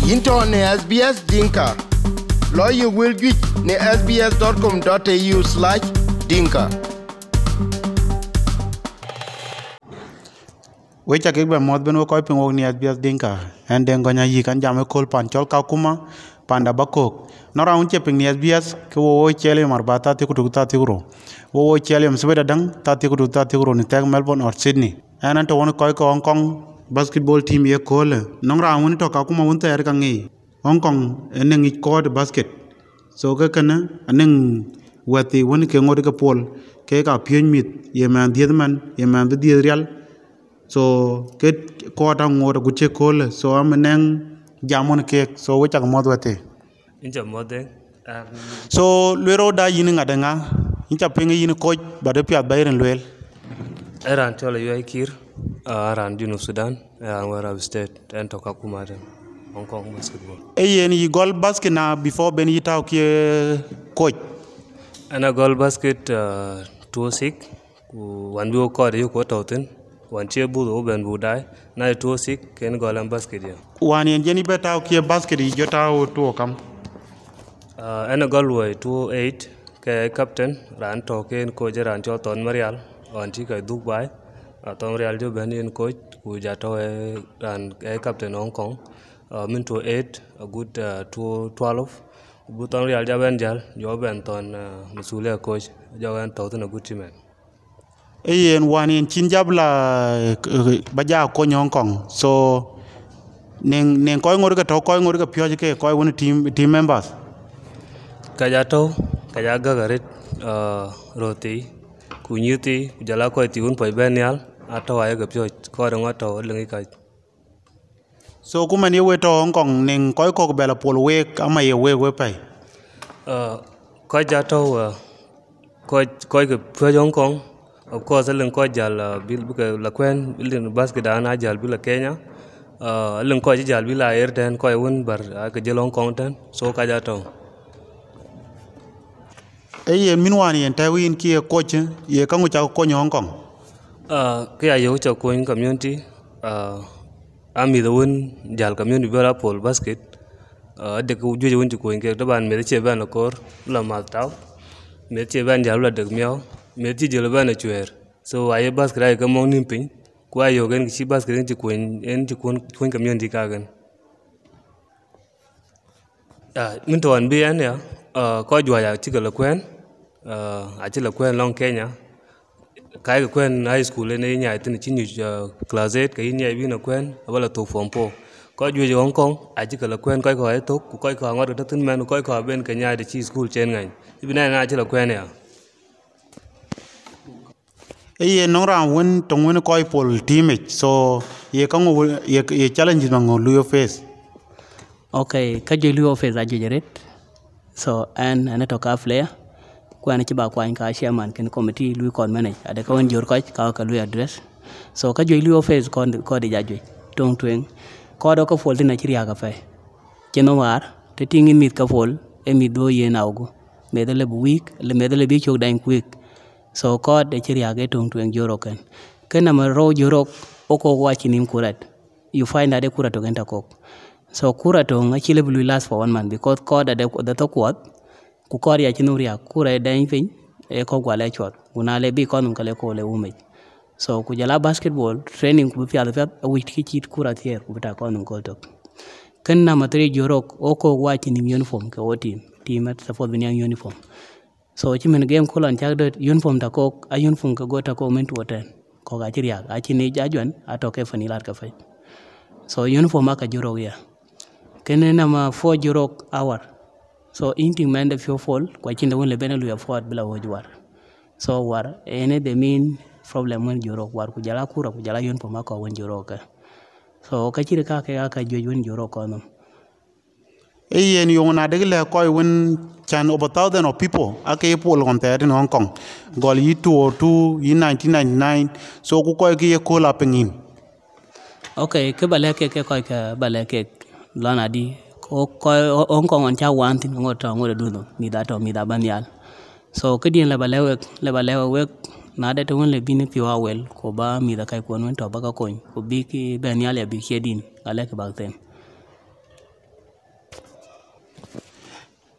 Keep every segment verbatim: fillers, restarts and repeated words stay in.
Into ne S B S Dinka. Lawyer will get ne sbs dot com dot a u slash dinka. We cha ke ba mod ben ko pin woni S B S Dinka en den gonya yi kan jam ko pan chol ka kuma panda bakok no raun che pin S B S ko wo chele mar bata te ku ta te ro wo wo chele m sebeda dang ta te ku ta te ro ni tag Melbourne or Sydney en to won ko ko Hong Kong basketball team ye ko le no raun to ka kuma won ter ka ngi Hong Kong en ngi ko basket so ka kana anen wati won ke ngod ka pol ke ka pien mit ye man died man ye man be died real so ke ko ta ngod ku che ko le so am neng jamon ke so we chak mod wate inja mode um so lwero da yin ngadanga incha pingi yin ko ba de pya bayren lwel eran chola yoy kir aran dinu Sudan aran wara state en to kakuma den Hong Kong basketball e yen yi gol basket na before ben yitaw ke coach ana goal basket uh, two six ku wan bi ko de ko tawten wan che bu do ben bu dai na two six ken goal basket ya wan yen jeni betaw ke basket yi jotaw to kam uh, ana goal way two eight ke captain ran to ken ko jaran cho ton marial wan ti ka dubai uh, ton marial jo ben yen coach ku ja to ran e captain Hong Kong uh, min to eight a good uh, to twelve bu ton real jaben jal jo ben ton uh, musule coach jo ben to to good team e yen wan yen chin jabla baja ko Hong Kong so nen nen ko ngor ka to ko ngor ka pyo ke ko woni team team members kaja to kaja gagaret uh, roti kunyiti jala ko ti un pai ben yal ato ay ga pyo ko ro ngato lengi ka so kuma ni we to Hong Kong nen ko ko bela pol we ama ye we we pai uh, kaja to uh, ko ko ga pyo Hong Kong of course len ko jal uh, bil bu la kwen bil basket ana jal bil Kenya uh, len ko jal bil air den ko won bar ka jel Hong Kong ten so kaja to e yen min wan yen tawin ki coach ye kangu cha ko Hong Kong uh ke ayo cha ko community uh ami the won jal community bela pol basket uh de ku juje won ko nge to ban me che ban ko la ma taw me che ban jal la de miao me ti jelo ban chuer so aye basket ay ka mo nim pin ko ayo gen ki basket ti ko en ti ko community ka gan ah min to an bi an ya uh ko jwa ya ti la kwen uh a ti la kwen long Kenya kai ga kwen high school ne nya tin chin ni class eight kai nya bi na kwen wala to form four ko ju je Hong Kong a ji kala kwen kai ko ai to ko kai ko ngor da tin men ko ko ben ka nya de chi school chen ngai bi na na ji la kwen ya e ye no ran won tong won ko pol team so ye kangu ye ye challenge no lu yo face okay ka je lu yo face a je ret so an an to ka player kwa ni ba kwa ka chairman ken committee lui kon manage ade ka won jor ko ka ka lui address so ka joy lui office ko ko de jajwe tong twen ko do ko fol na chiriya ka fe cheno war te tingin mit ka fol e mi do ye nawgo me de le week le me de le bi chok dan quick so ko de chiriya ke tong twen joro ken ken na ro joro o ko wa chinim kurat you find ade kurat to genta ko so kurat to ngachile will last for one month because ko de de to kwat ku kori ya chinuria kura dan fin e ko gwale chot una le bi kon kale ko le ume so ku jala basketball training ku fi ala a wit ki chit kura tier ku ta kon ko to kan na matri jorok o ko wa chini uniform ke o team team at support bin uniform so chimen game ko lan chak dot uniform ta ko a uniform ka go ta ko men to ten ko ga chiria a chini jajwan atoke fanilar ka fai so uniform aka jorok ya kenena ma four jorok hour so inting man the few fall kwa chinda won le benelu ya forward bila wojwar so war ene the main problem when joro war ku jala kura ku jala yon poma ko won joro ka so ka chire ka ka ka joj won joro ko no e yen yo na de le ko won chan over thousand of people ake pol on there in Hong Kong gol yi two oh two yi nineteen ninety-nine so ku ko ki ko la pengin okay ke bale ke ke ko ka bale ke lana di ko ko Hong Kong on cha wan tin ngot to ngot du no mi da to mi da ban yal so ke dien le bale we le bale we na de to won le bi ni piwa wel ko ba mi da kai ko non to ba ka ko ko bi ki ben yal ya bi kedin ale ke ba tem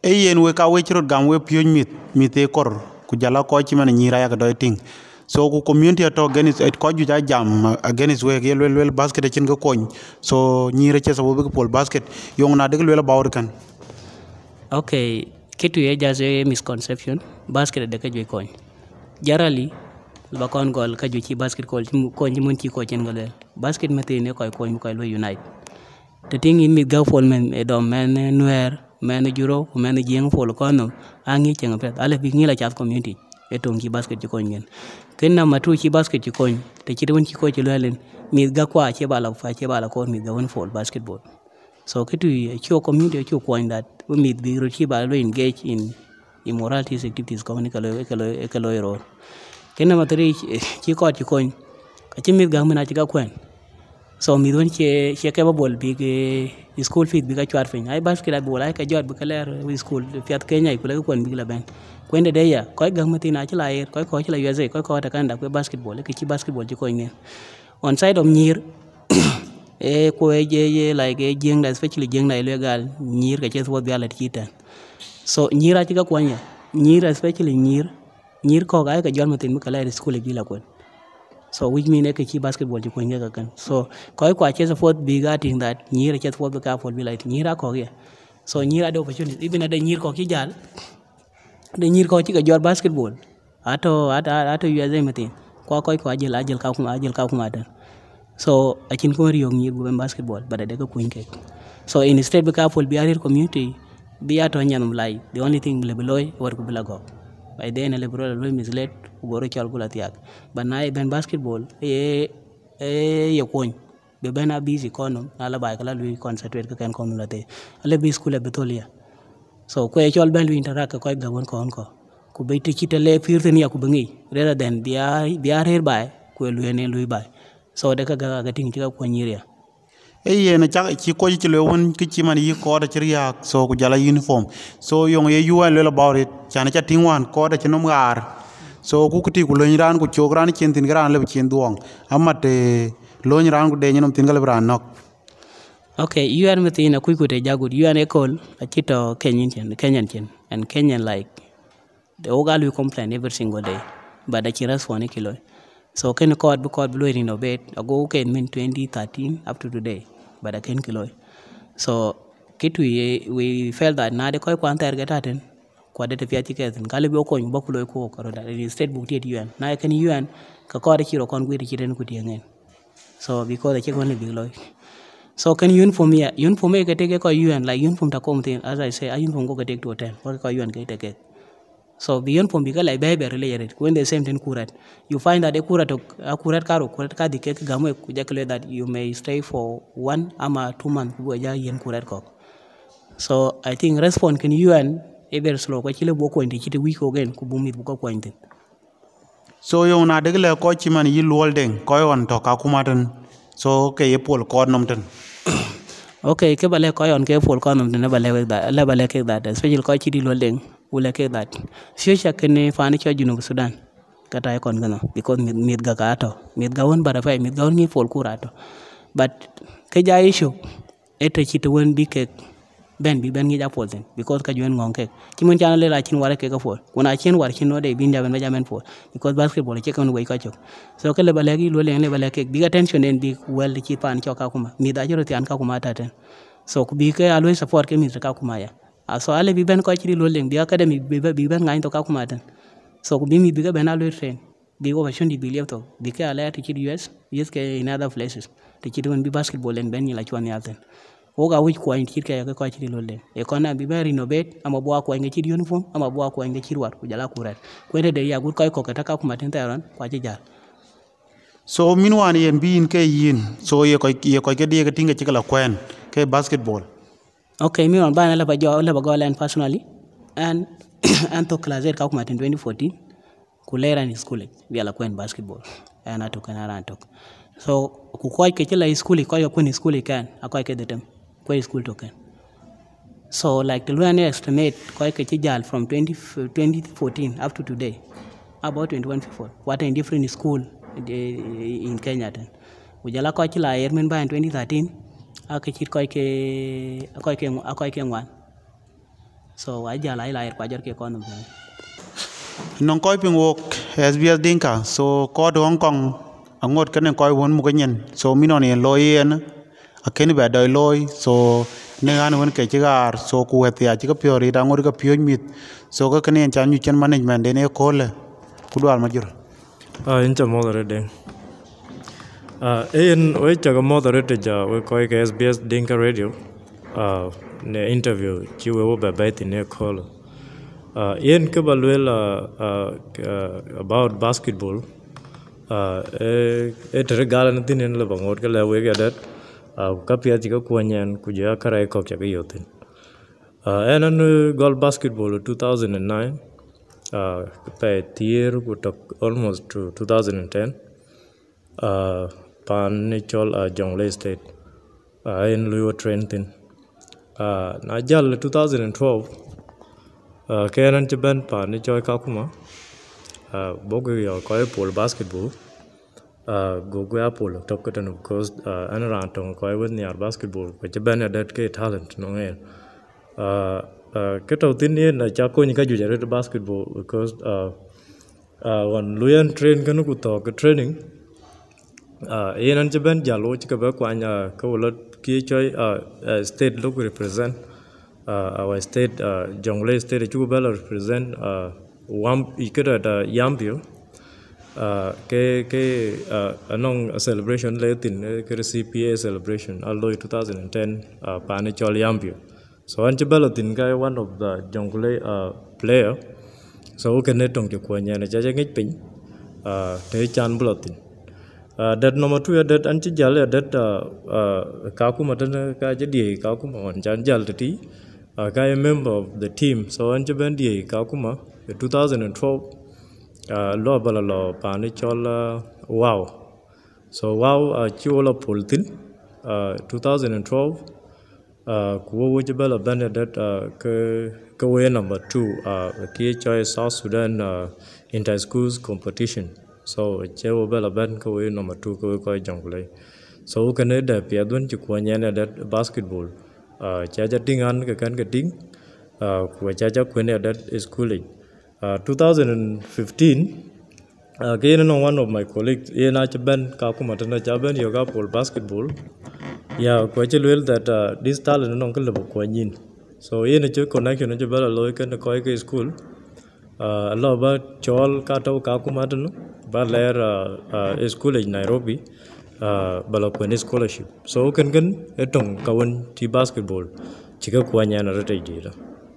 e yen we ka we chirot gam we pion mit mit e kor ku jala ko chi man nyira ya do ting so ku community to against et ko ju ja jam against we ye wel wel basket chin ko koñ so nyira che so be pol basket yong na de wel bawr kan. Okay, kitu ye just a misconception. Basket de ka ju koñ. Jarali ba kon gol ka ju ci basket ko ko ñi mon ci ko chen ngol. Basket mate ne koy koñ koy lo unite. The thing in mi ga fol men e do men nuer men juro men jeng fol ko no angi chen pet ale bi ngi la chat community e to ngi basket ci koñ ngeen. Ken na matu ci basket ci koñ te ci won ci ko ci lo len mi ga kwa ci bala fa ci bala ko mi ga won fol basketball. So kitu your community your point that we meet the Rochiba engage in immoralities activities communically ekalo ekalo ero. Kena materi chiko chikoin. Kachimit gamna chika kwen. So mi don che che keba bol big school feed big achwar fin. Ai basketball ai ka jot bikaler school fiat Kenya ikule kwen big la ben. Kwende deya koi gamati na chila air koi koi chila U S A koi koi takanda kwe basketball ke chi basketball chikoin ne. On side of Nyir e ko je like e jeng da especially jeng na illegal Nyir ka ches wod bialet kita so Nyira tika kwanya Nyir especially Nyir Nyir ko ga ka jon matin mu kala school bi la ko so which mean e ka chi basketball ji ko nga kan so ko ko ches wod bi ga thing that Nyir ches wod ka for bi like Nyira ko ge so Nyira do opportunity even ada Nyir ko ki jal de Nyir ko chi ka jor basketball ato ato ato U S A matin ko ko ko ajel ajel ka kuma ajel ka kuma ta so I can go young year with basketball, but I take a queen cake. So instead, be careful, be a community, be a tonyanum lie. The only thing below or Kubulago. By then, a liberal room is late, Ugoro Chalgulatiak. But now, ben basketball, eh, eh, your coin. Be ben a busy economy, Alabaka, we concentrate can come late. A little school at Betolia. So, quite all bell we interact quite the one conco. Could be teach it a lay peer than Yakubangi, rather than be a be a hereby, Quilluane Louis by. So de ka ga ting ti ka ko nyiria e yena chak chi ko chi le won ki chi man yi ko da chi ya so ku jala uniform so yong ye you well about it chana cha ting wan ko da chi no ngar so ku ti ku lo nyiran ku chogran chen tin gran le chen duong amate lo nyiran ku de nyinom tin gal bran nok. Okay, you are within a quick with a jagud you are a call a chito Kenyan Kenyan chen and Kenyan like the ogal we complain every single day but the chiras for a kilo. So can call because blue innovate ago can mean twenty thirteen up to today, but I can kilo. So kit we we felt that now the koi quanta get at it, quadrate fiatikas and Calibo coin bokulo ko or that in state book U N. Now I can U N kakora hero con with chicken kuti again. So because the chicken only big loy. So can you uniform me uniform me take a U N like uniform to come thing as I say I uniform go take to attend. What can you and get a get? So beyond from bigger like baby related when the same thing kurat you find that a kurat a kurat karo kurat ka dike gamwe kujakle that you may stay for one ama two months buja yen kurat ko so I think respond can you and ever slow kwa chile boko indi chite week again kubumi buka kwa indi so yo na de le ko chi man yi lol den ko on to ka kuma tan so ke ye pol ko nom tan okay ke bale ko on ke pol ko nom tan bale da la bale ke da especially ko chi di lol den uleke that future kene fani cho junu Sudan kata kon gano because mid mid ga kato mid ga won bara fay mid ga won ni fol kurato but ke ja issue eto chito won bi ke ben bi ben ngi ja pozen because ka jwen ngon ke ti mon chana le la chin wara ke ga fol kuna chin war chin no de bin ja ben ja men fol because basketball che kon way ka chok so ke le balagi lo le le balake big attention en bi well chi pan cho ka kuma mid a joro ti an ka kuma taten so ku bi ke always support ke mid ka kuma ya so ale bi ben ko chiri lo leng bi academy bi bi ben ngain to ka kuma tan so bi mi bi ga ben alo train bi opportunity bi lefto bi ka ala to chiri U S yes ke in other places to chiri won bi basketball en ben ni la chwan yalten o ga wi ko en chiri ka ko chiri lo leng e kona bi ben renovate ama bo ko en chiri uniform ama bo ko en chiri wat ku jala kurat ko de ya gur ko ko ka ka kuma tan taron kwa ji jal so min wan yen bi in ke yin so ye ko ye ko ke de ke tinga chikala kwen ke basketball. Okay, me on ban la ba jo la ba go len personally and and to class eight ka kuma in twenty fourteen kulera ni school bi ala kwen basketball and ato kana ran tok so ku ko ke chila school ko yo kwen school kan akoy ke detem ko school to kan so like the learn estimate ko ke chijal from twenty fourteen up to today about twenty-one people what in different school in Kenya then ujala ko chila airmen ba in twenty thirteen ake chit koy ke koy ke koy ke ngwan so wa ja lai lai kwa jor ke kon dum non koy ping wok S B S Dinka so ko do Hong Kong angot ken koy won mu ganyen so minon en loyen a ken ba doy loy so ne gan won ke cigar so ku wet ya ci ko piori da ngor ko pioj mit so ko ken en chan ñu chen management de ne ko le ku dwal ma jur ah in cha moderate ah en we cha moderate ja we koy ke S B S Dinka radio ah ne interview ci we wo ba ba ti ne call Uh, Ian Kabalwell uh, uh, about basketball. Uh, it regala natin in labang or kala we get that. Uh, kapia tika kuanyan kuja karai kok chaka yotin. Uh, and on golf basketball two thousand nine. Uh, pa tier kutok almost to two thousand ten. Uh, pan nichol uh, Jonglei State. Uh, in Luo Trenton. Uh, Najal two thousand twelve. Uh, Kailan ci ben pa ni joy kakuma uh, bogo yo koy pol basketball uh, go go apol tokkatan of course uh, an ran tong koy won yar basketball ko ci ben dat ke talent no ngel uh, uh, ke taw tin ni na cha ko ni ka ju jare basketball because uh, uh, when luyan train kan ku to ke training uh, yenan ci ben jalo ci ka ba kwa nya ko lo ki choy uh, uh, state look represent Uh, our state, uh, Jonglei State, Chukubela represent uh, Wam, Ikeda da Yambio. Uh, ke ke uh, anong a celebration latin ke C P A celebration alloy twenty ten uh, Panichol Yambio. So Anchibela tin guy one of the Jonglei uh, player. So ke netong ke kwanya na jaja ngit pin. Uh, te chan blotin. Uh, that number two that anchi jale that uh, uh, kakuma tan ka jadi kakuma on chan jal ti. Uh, I am a member of the team. So, Anjabendi Kakuma, twenty twelve, uh, law balalo panichola wow. So, wow, uh, chiola pultin, uh, twenty twelve, uh, Kuwajabella Benedette, uh, Kawe number two, uh, K H I South Sudan, uh, inter schools competition. So, Chewabella Ben Kawe number two, Kawe Koi Jungle. So, can I have Piadun Chukwanyana that basketball? Uh, chaja ting an ka kan ka ting uh, kwa chaja kwene that is college uh, twenty fifteen uh, kaya no one of my colleagues ye na chaban ka kuma tana chaban yoga pole basketball yeah kwa chelwel that uh, this talent no kala kwa nyin so ye na che connection na chabala loy kan ko ke school uh, Allah ba chol ka taw ka kuma tana ba ler uh, uh, school in Nairobi Uh, balapani scholarship so kan kan etong kawan ti basketball chika kwanya na rata idira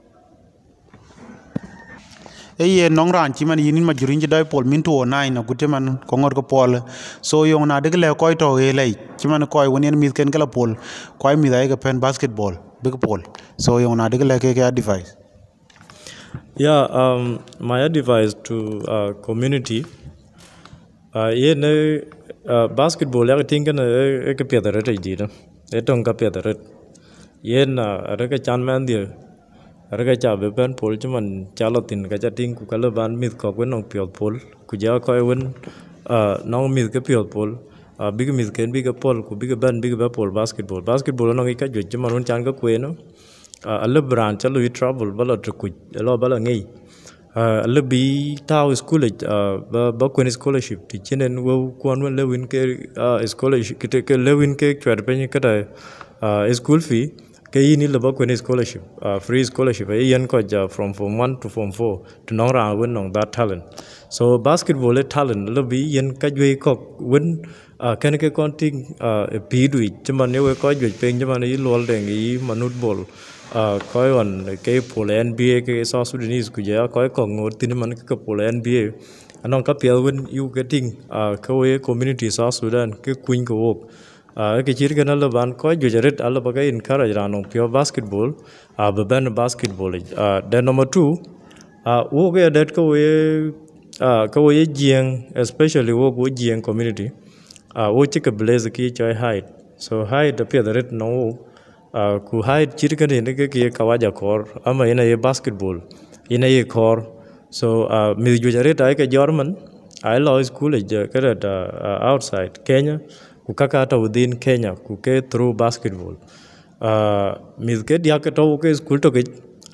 eye nong ran chi man yinin ma jurin ji dai pol min to nine na gute man ko ngor ko pol so yong na de le koy to e lay chi man koy wonen mi ken kala pol koy mi dai ga pen basketball big pol so yong na de le ke ke advice yeah um my advice to uh, community uh ye ne Uh, basketball ya ting kan e ke pia dare tai dira e tong ka pia dare yen na ara ka chan man dia ara ka cha be ban pol chuman chalo tin ka cha ting ku kala ban mit ko wen nong pio pol ku ja ko wen uh, nong mit ke pio pol uh, big mit ken big pol ku big ban big ba pol basketball basketball nong ka ju chuman un chan ka kwe no uh, alle brand chalo i travel bala to ku lo bala ngai uh, alle bi taw school uh, ba ba kwen scholarship ti chenen wo kwan wen lewin ke uh, scholarship ke ke lewin ke chwar pe ni ka uh, school fee ke yini le ba kwen scholarship uh, free scholarship e yan ko ja from form one to form four to nong ra wen nong that talent so basketball e talent le bi yan ka jwe ko wen uh, ken ke konting uh, pi du chman ne we ko jwe pe chman i lol deng i manut ball uh, koi on ke pole N B A ke South Sudanese ku ja koi ko ngor tin man ke pole N B A anong ka piel wen you getting uh, ka we community South Sudan ke kuin ko wok uh, ke chir kana le ban koi ju jaret ala ba ka encourage ranong pure basketball uh, ba ban basketball uh, then number two uh, wo ke that ka we uh, ka we jieng especially wo ko jieng community uh, wo chika blaze ki choi height so height appear the red no uh, ku height chirka ne ke ke kawaja kor ama ina ye basketball ina ye kor so uh, mi ju jare ta ke German I law school je ke uh, outside Kenya ku kaka ta within Kenya ku ke through basketball uh, mi ke dia ke to ke school to ke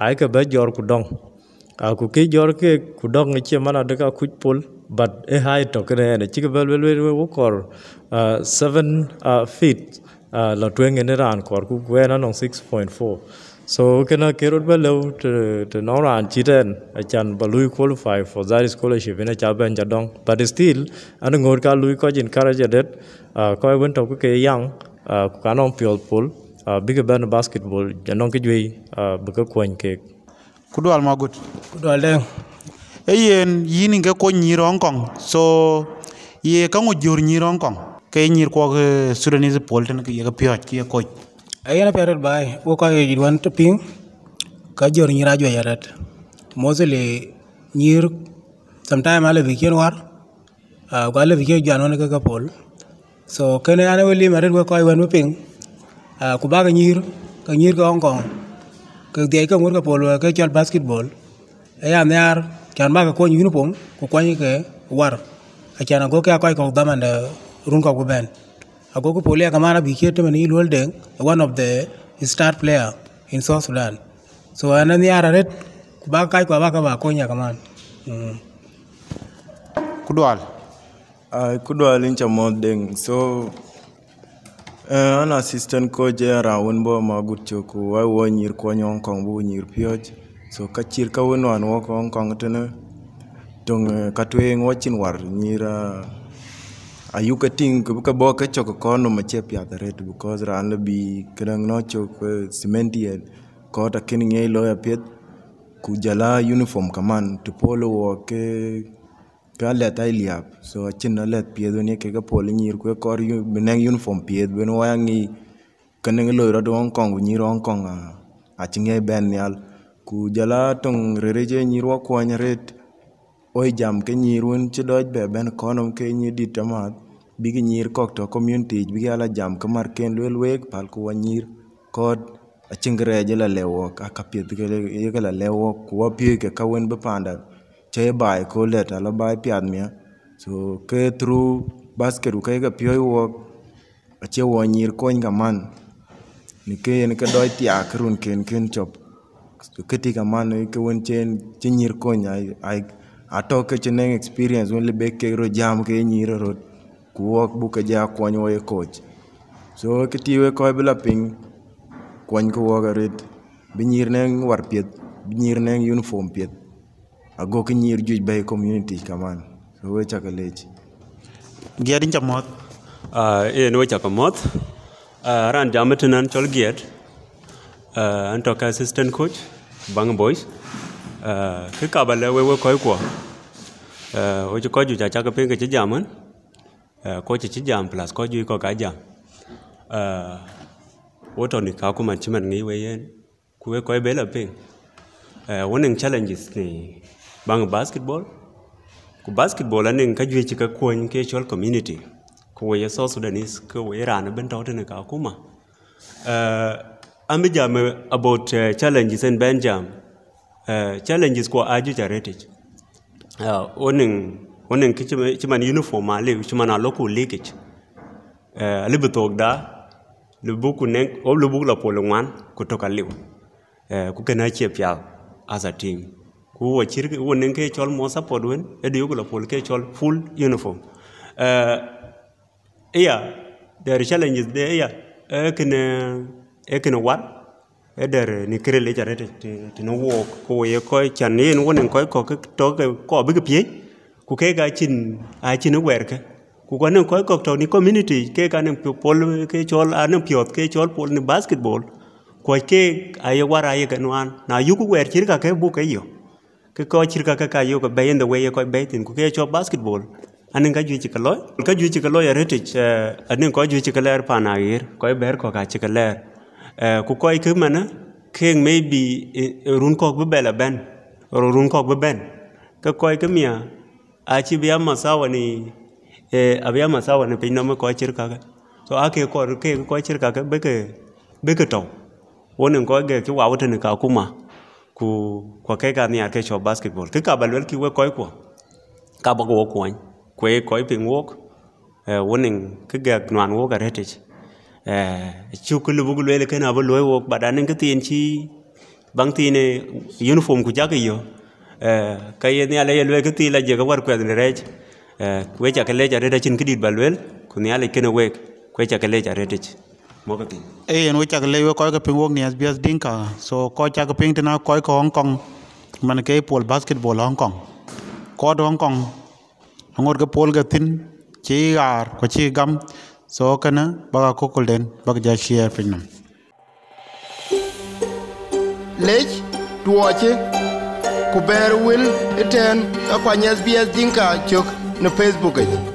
ai ka ba jor ku dong a ku ki jor ke ku dong che mana de ka ku pol but e hai to ke ne chi ka bel bel bel kor seven feet la twen ne ran kor ku we na nong six point four so kana kerot ba lo to to no ran chi den a chan ba lui qualify for that scholarship in a cha ben ja dong but still an ngor ka lui ko jin courage det ko wen to ke yang ku ka nong piol pol big ban basketball janong ke jui ba ka kwen ke Kudwal magut. Kudwal deng. E yen yini ke ko nyir Hong Kong. So ye ka ngo jor nyir Hong Kong. Ke nyir ko ke Sudanese pol ten ke ye ka piot ke ko. Ayana perot bai wo ko ye wan to ping ka jor nyira jo yaret. Mostly nyir sometime ale weekend war. Ah ko ale weekend jan wan ka pol. So kene ane weli maret wo ko wan ping. Ah ku ba ka nyir ka nyir ka Hong Kong. Ke dia ka ngor ka pol ka chal basketball. Aya nyar kan ba ka ko uniform ko ko ke war. Achana go ka ko ko damanda run ko ko ben. Ago ko pole ka mana bi kete mani lol deng one of the star player in South Sudan. So anani ara ret ba kai ko ba ka ba ko nya kaman. Mm. Kudwal. Uh, Kudwal incha mod deng. So uh, an assistant coach era won bo magut choku wa wo nyir ko Hong Kong bu nyir pioj. So ka chir ka won wan wo Hong Kong tene tong uh, ka twe ngochin war nyira ayuka ting ka bo ka choko kono ma che pya ret because ran bi krang no chok cementi ko ta kin nge lo ya pet ku jala uniform kaman to polo wo ke ka let ai liap so chin na let pie ne ke ka polo nyir ko kor benang uniform pie ben wa ngi kan nge lo ro Hong Kong nyir Hong Kong a a chinge ben yal ku jala tong rereje nyir wa ko nyret oi jam ke nyir won che doj be ben kono ke nyi dit tamat bigi nyir kok to community bigi ala jam kamar ken lwel wek pal ko nyir kod a chingre je la lewo ka kapit ke ye la lewo ko pie ke ka wen be panda che bai ko let ala bai piat mia so ke through basket ke ga pio wo a che wo nyir ko ngaman ni ke en ke doj tia krun ken ken chop ke ti kaman ke wen chen nyir ko nya ai atoke cheneng experience when le beke ro jam ke nyiro ro kuok buka ja kwanyo ye coach so ketiwe ko bila ping kwan ko wagaret binyir neng war piet binyir neng uniform piet ago ke nyir juj bay community kaman so we chakalech Giadin chamot. Uh, e no chakamot uh, ran jametinan chol giat uh, antoka assistant coach bang boys uh, ke kabale we we koy ko uh, o ko ju cha cha ka pin ke jaman uh, ko chi jam plus ko ju ko ka jam uh, wo to ni ka ku man chi man ngi we yen ku we koy bela pin uh, winning challenges ni bang basketball ku basketball anin ka ju chi ka ko ke chol community ko we so Sudanese ko we ran ben to ne ka kuma uh, ambi jam about uh, challenges and ben jam uh, challenges ko aju heritage uh, oning oning kichman uniform ale kichman a local leakage uh, libutok da libuku nek o libuku la polongwan kutoka liu uh, ku kana chepya as a team ku wo chir wo nen ke chol mo support wen edu ku la pol ke chol full uniform uh, yeah there are challenges there yeah ekene ekene wat eder ni krele jarete ti no wo ko ye ko chan yen wonen ko ko to ko bi pie ku ke ga chin a chin werke ku ko nen ko ko to ni community ke ka nen pol ke chol an piot ke chol pol ni basketball ko ke aye wara ye ganwan na yuku wer chir ka ke bu ke yo ke ko chir ka ka yo ko be in the way ko be tin ku ke chol basketball anen ka ju chi kaloy ka ju chi kaloy heritage anen ko ju chi kaler panair ko ber ko ka chi kaler ku koy ke mana king maybe run ko be bela ben ro run ko be ben ka koy ke mia a chi bia masawa ni e abia masawa ni pin no ko chir ka so ake ko ke ko chir ka be ke be ke to wonen ko ge ki wa wote ni ka kuma ku ko ke ga ni ake cho basketball ke ka balwel ki we koy ko ka ba ko ko ko koy pin wok e wonen ke ga nwan wo ga heritage eh chukulu bugulu ele kana bo loy wok badanen ke tin chi bang ti ne uniform ku jake yo eh kay ni ala yelwe ke ti la je ga war kwed ne rej eh we cha ke le ja rede chin kidit balwel ku ni ala kene wek ku cha ke le ja rede mo ka ti e en we cha ke le we ko ke ping wok ni S B S Dinka so ko cha ke ping tena ko ko Hong Kong man ke pol basketball Hong Kong ko Hong Kong ngor ke pol ga tin chi gar ko chi gam so kana ba ko ko den ba ja share pin nam lech tuoche ku ber wil iten akwany S B S Dinka chok na Facebook.